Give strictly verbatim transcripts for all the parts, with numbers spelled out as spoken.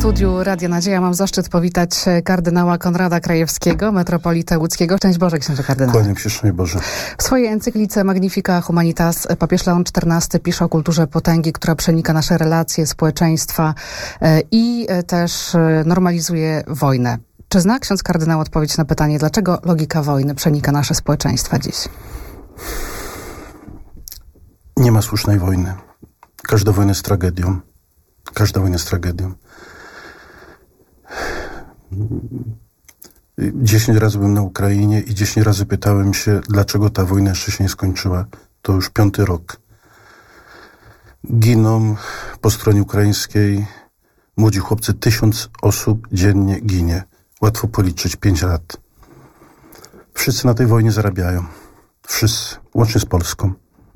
studiu Radia Nadzieja mam zaszczyt powitać kardynała Konrada Krajewskiego, metropolitę łódzkiego. Szczęść Boże, księże kardynał. Kłaniam się, szczęść Boże. W swojej encyklice Magnifica Humanitas papież Leon czternasty pisze o kulturze potęgi, która przenika nasze relacje, społeczeństwa i też normalizuje wojnę. Czy zna ksiądz kardynał odpowiedź na pytanie, dlaczego logika wojny przenika nasze społeczeństwa dziś? Nie ma słusznej wojny. Każda wojna jest tragedią. Każda wojna jest tragedią. Dziesięć razy byłem na Ukrainie i dziesięć razy pytałem się, dlaczego ta wojna jeszcze się nie skończyła. To już piąty rok. Giną po stronie ukraińskiej młodzi chłopcy. Tysiąc osób dziennie ginie. Łatwo policzyć. Pięć lat. Wszyscy na tej wojnie zarabiają. Wszyscy. Łącznie z Polską.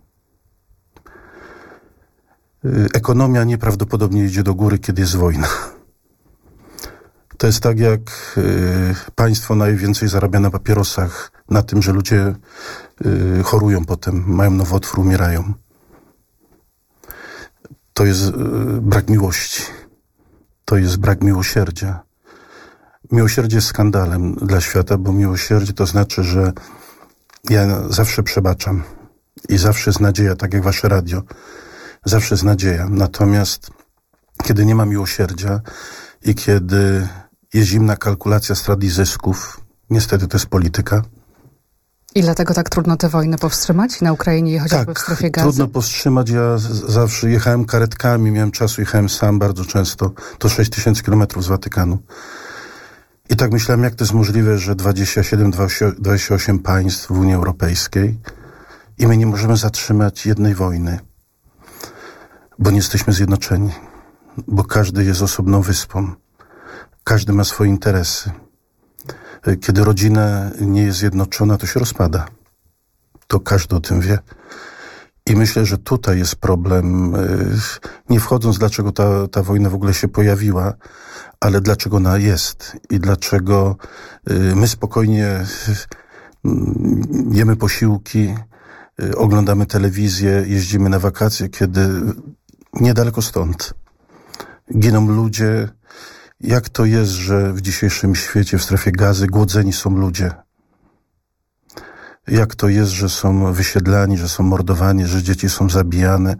Ekonomia nieprawdopodobnie idzie do góry, kiedy jest wojna. To jest tak, jak y, państwo najwięcej zarabia na papierosach, na tym, że ludzie y, chorują potem, mają nowotwór, umierają. To jest y, brak miłości. To jest brak miłosierdzia. Miłosierdzie jest skandalem dla świata, bo miłosierdzie to znaczy, że ja zawsze przebaczam i zawsze jest nadzieja, tak jak wasze radio. Zawsze jest nadzieja. Natomiast kiedy nie ma miłosierdzia i kiedy jest zimna kalkulacja strat i zysków, niestety to jest polityka. I dlatego tak trudno te wojny powstrzymać? Na Ukrainie, chociażby tak, w strefie Gazy? Trudno powstrzymać. Ja z- zawsze jechałem karetkami, miałem czasu, jechałem sam bardzo często. To sześć tysięcy kilometrów z Watykanu. I tak myślałem, jak to jest możliwe, że dwadzieścia siedem, dwadzieścia osiem państw w Unii Europejskiej i my nie możemy zatrzymać jednej wojny. Bo nie jesteśmy zjednoczeni. Bo każdy jest osobną wyspą. Każdy ma swoje interesy. Kiedy rodzina nie jest zjednoczona, to się rozpada. To każdy o tym wie. I myślę, że tutaj jest problem, nie wchodząc, dlaczego ta, ta wojna w ogóle się pojawiła, ale dlaczego ona jest i dlaczego my spokojnie jemy posiłki, oglądamy telewizję, jeździmy na wakacje, kiedy niedaleko stąd giną ludzie. Jak to jest, że w dzisiejszym świecie, w strefie Gazy, głodzeni są ludzie? Jak to jest, że są wysiedlani, że są mordowani, że dzieci są zabijane?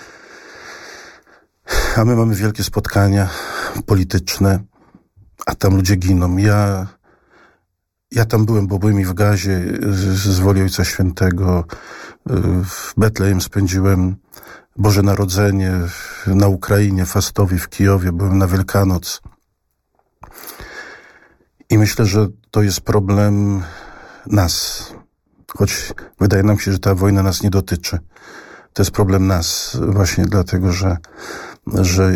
A my mamy wielkie spotkania polityczne, a tam ludzie giną. Ja, ja tam byłem, bo byłem i w Gazie, z, z woli Ojca Świętego. W Betlejem spędziłem Boże Narodzenie, na Ukrainie, w Fastowie, w Kijowie, byłem na Wielkanoc. I myślę, że to jest problem nas. Choć wydaje nam się, że ta wojna nas nie dotyczy. To jest problem nas właśnie dlatego, że, że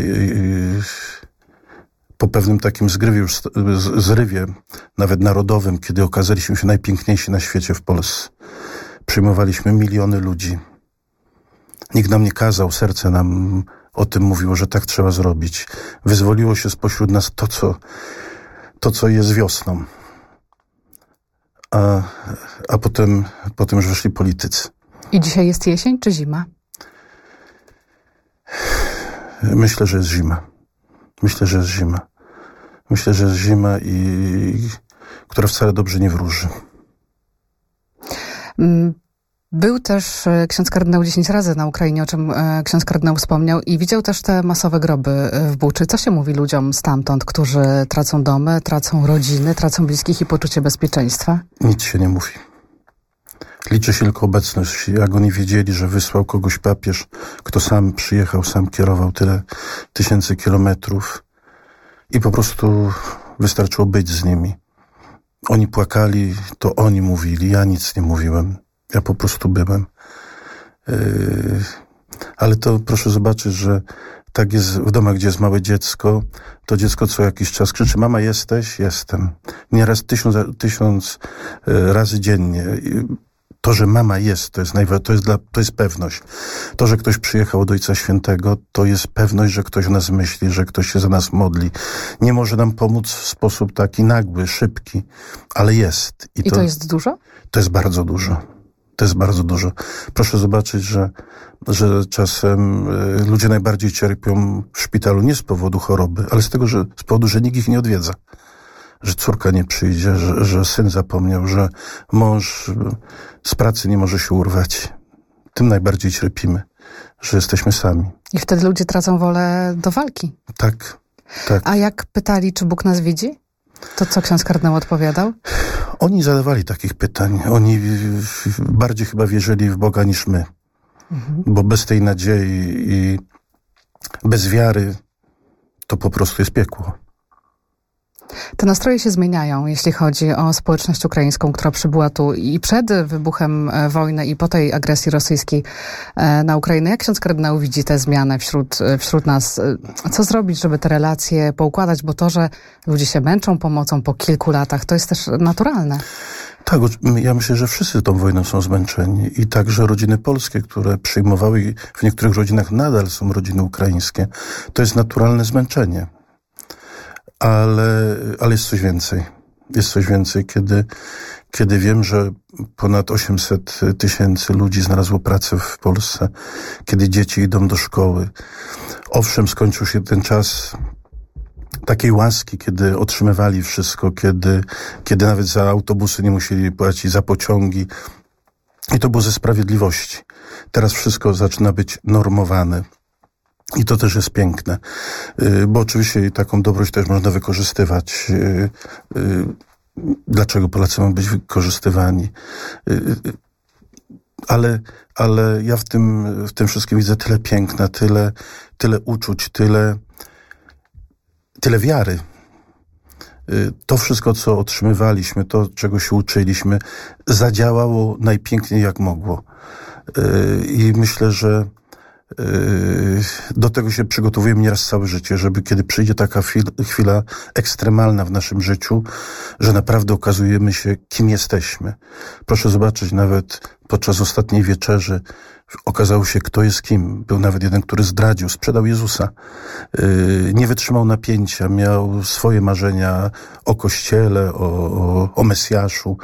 po pewnym takim zgrywie, już zrywie, nawet narodowym, kiedy okazaliśmy się najpiękniejsi na świecie w Polsce, przyjmowaliśmy miliony ludzi. Nikt nam nie kazał, serce nam o tym mówiło, że tak trzeba zrobić. Wyzwoliło się spośród nas to, co, to, co jest wiosną. A, a potem, potem już wyszli politycy. I dzisiaj jest jesień czy zima? Myślę, że jest zima. Myślę, że jest zima. Myślę, że jest zima, i która wcale dobrze nie wróży. Mm. Był też ksiądz kardynał dziesięć razy na Ukrainie, o czym ksiądz kardynał wspomniał, i widział też te masowe groby w Buczy. Co się mówi ludziom stamtąd, którzy tracą domy, tracą rodziny, tracą bliskich i poczucie bezpieczeństwa? Nic się nie mówi. Liczy się tylko obecność. Jak oni wiedzieli, że wysłał kogoś papież, kto sam przyjechał, sam kierował tyle tysięcy kilometrów i po prostu wystarczyło być z nimi. Oni płakali, to oni mówili, ja nic nie mówiłem. Ja po prostu byłem. Yy, ale to proszę zobaczyć, że tak jest w domach, gdzie jest małe dziecko, to dziecko co jakiś czas krzyczy: mama, jesteś? Jestem. Nieraz tysiąc, tysiąc razy dziennie. To, że mama jest, to jest, najwa- to, jest dla, to jest pewność. To, że ktoś przyjechał od Ojca Świętego, to jest pewność, że ktoś o nas myśli, że ktoś się za nas modli. Nie może nam pomóc w sposób taki nagły, szybki, ale jest. I, I to, to jest dużo? To jest bardzo dużo. To jest bardzo dużo. Proszę zobaczyć, że, że czasem y, ludzie najbardziej cierpią w szpitalu nie z powodu choroby, ale z tego, że z powodu, że nikt ich nie odwiedza. Że córka nie przyjdzie, że, że syn zapomniał, że mąż z pracy nie może się urwać. Tym najbardziej cierpimy, że jesteśmy sami. I wtedy ludzie tracą wolę do walki. Tak, tak. A jak pytali, czy Bóg nas widzi? To co ksiądz kardynał odpowiadał? Oni zadawali takich pytań. Oni bardziej chyba wierzyli w Boga niż my. Mhm. Bo bez tej nadziei i bez wiary to po prostu jest piekło. Te nastroje się zmieniają, jeśli chodzi o społeczność ukraińską, która przybyła tu i przed wybuchem wojny i po tej agresji rosyjskiej na Ukrainę. Jak ksiądz kardynał widzi tę zmianę wśród, wśród nas? Co zrobić, żeby te relacje poukładać? Bo to, że ludzie się męczą pomocą po kilku latach, to jest też naturalne. Tak, ja myślę, że wszyscy tą wojną są zmęczeni i także rodziny polskie, które przyjmowały i w niektórych rodzinach nadal są rodziny ukraińskie. To jest naturalne zmęczenie. Ale, ale jest coś więcej. Jest coś więcej, kiedy, kiedy wiem, że ponad osiemset tysięcy ludzi znalazło pracę w Polsce, kiedy dzieci idą do szkoły. Owszem, skończył się ten czas takiej łaski, kiedy otrzymywali wszystko, kiedy, kiedy nawet za autobusy nie musieli płacić, za pociągi. I to było ze sprawiedliwości. Teraz wszystko zaczyna być normowane. I to też jest piękne, bo oczywiście taką dobroć też można wykorzystywać. Dlaczego Polacy mają być wykorzystywani? Ale, ale ja w tym, w tym wszystkim widzę tyle piękna, tyle, tyle uczuć, tyle, tyle wiary. To wszystko, co otrzymywaliśmy, to, czego się uczyliśmy, zadziałało najpiękniej jak mogło. I myślę, że do tego się przygotowujemy nieraz całe życie, żeby kiedy przyjdzie taka chwila ekstremalna w naszym życiu, że naprawdę okazujemy się, kim jesteśmy. Proszę zobaczyć, nawet podczas ostatniej wieczerzy okazało się, kto jest kim. Był nawet jeden, który zdradził, sprzedał Jezusa. Nie wytrzymał napięcia, miał swoje marzenia o Kościele, o, o, o Mesjaszu.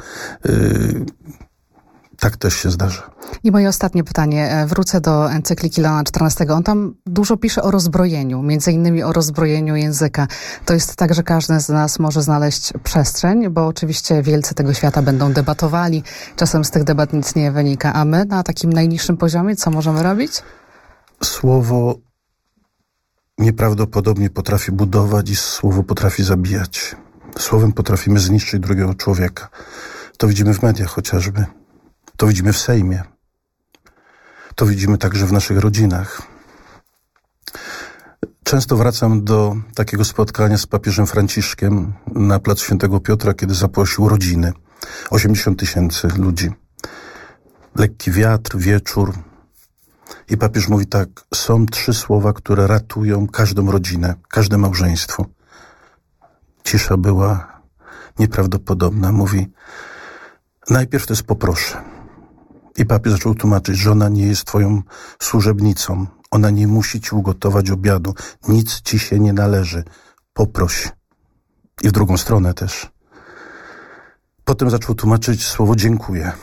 Tak też się zdarza. I moje ostatnie pytanie. Wrócę do encykliki Leona czternastego. On tam dużo pisze o rozbrojeniu, między innymi o rozbrojeniu języka. To jest tak, że każdy z nas może znaleźć przestrzeń, bo oczywiście wielcy tego świata będą debatowali. Czasem z tych debat nic nie wynika. A my na takim najniższym poziomie co możemy robić? Słowo nieprawdopodobnie potrafi budować i słowo potrafi zabijać. Słowem potrafimy zniszczyć drugiego człowieka. To widzimy w mediach chociażby. To widzimy w Sejmie. To widzimy także w naszych rodzinach. Często wracam do takiego spotkania z papieżem Franciszkiem na placu Świętego Piotra, kiedy zaprosił rodziny. osiemdziesiąt tysięcy ludzi. Lekki wiatr, wieczór. I papież mówi tak, są trzy słowa, które ratują każdą rodzinę, każde małżeństwo. Cisza była nieprawdopodobna. Mówi, najpierw to jest poproszę. I papież zaczął tłumaczyć, że ona nie jest twoją służebnicą. Ona nie musi ci ugotować obiadu. Nic ci się nie należy. Poproś. I w drugą stronę też. Potem zaczął tłumaczyć słowo dziękuję.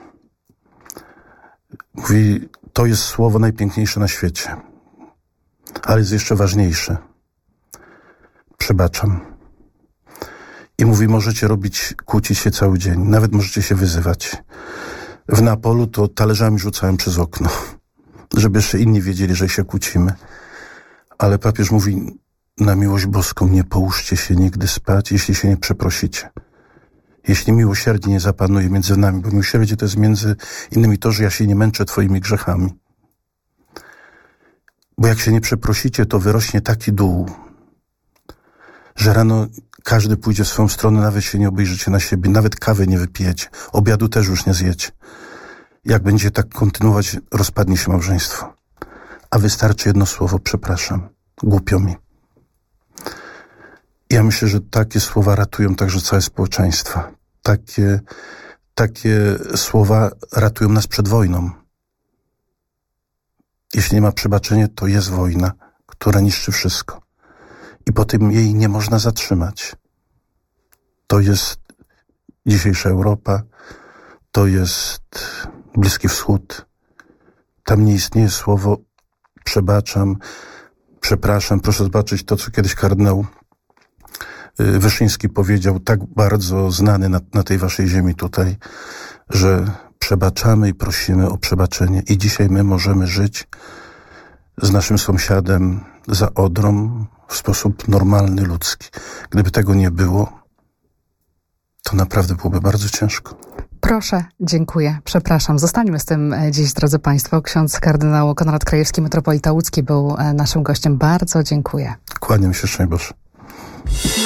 Mówi, to jest słowo najpiękniejsze na świecie. Ale jest jeszcze ważniejsze. Przebaczam. I mówi, możecie robić, kłócić się cały dzień. Nawet możecie się wyzywać. W Neapolu to talerzami rzucałem przez okno, żeby jeszcze inni wiedzieli, że się kłócimy. Ale papież mówi, na miłość boską nie połóżcie się nigdy spać, jeśli się nie przeprosicie. Jeśli miłosierdzie nie zapanuje między nami, bo miłosierdzie to jest między innymi to, że ja się nie męczę twoimi grzechami. Bo jak się nie przeprosicie, to wyrośnie taki dół, że rano każdy pójdzie w swoją stronę, nawet się nie obejrzycie na siebie, nawet kawy nie wypijecie, obiadu też już nie zjecie. Jak będzie tak kontynuować, rozpadnie się małżeństwo. A wystarczy jedno słowo, przepraszam, głupio mi. Ja myślę, że takie słowa ratują także całe społeczeństwa. Takie, takie słowa ratują nas przed wojną. Jeśli nie ma przebaczenia, to jest wojna, która niszczy wszystko. I potem jej nie można zatrzymać. To jest dzisiejsza Europa, to jest Bliski Wschód. Tam nie istnieje słowo przebaczam, przepraszam. Proszę zobaczyć to, co kiedyś kardynał Wyszyński powiedział, tak bardzo znany na, na tej waszej ziemi tutaj, że przebaczamy i prosimy o przebaczenie. I dzisiaj my możemy żyć z naszym sąsiadem za Odrą w sposób normalny, ludzki. Gdyby tego nie było, to naprawdę byłoby bardzo ciężko. Proszę, dziękuję, przepraszam. Zostańmy z tym dziś, drodzy Państwo. Ksiądz kardynał Konrad Krajewski, metropolita łódzki, był naszym gościem. Bardzo dziękuję. Kłaniam się, szczęść Boże.